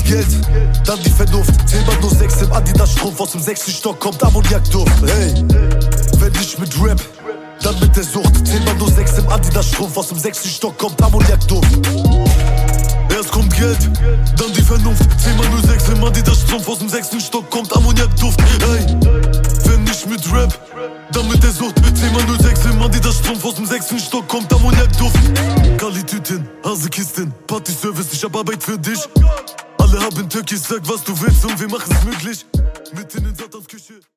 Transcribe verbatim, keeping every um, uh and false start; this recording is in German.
Geld, dann die Vernunft. Zehnmal nur sechs im Adidas-Strumpf, aus dem sechsten Stock kommt Ammoniakduft. Hey, wenn nicht mit Rap, dann mit der Sucht. Zehnmal nur sechs im Adidas-Strumpf, aus dem sechsten Stock kommt Ammoniakduft. Erst kommt Geld, dann die Vernunft. Zehnmal nur sechs im Adidas-Strumpf, aus dem sechsten Stock kommt Ammoniakduft. Hey, wenn nicht mit Rap, dann mit der Sucht. Zehnmal nur sechs im Adidas-Strumpf, aus dem sechsten Stock kommt Ammoniakduft. Kali-Tüten, Hasekisten, Party-Service, ich hab Arbeit für dich. Alle haben Türkis, sag was du willst und wir machen's möglich. Mitten in Satans Küche.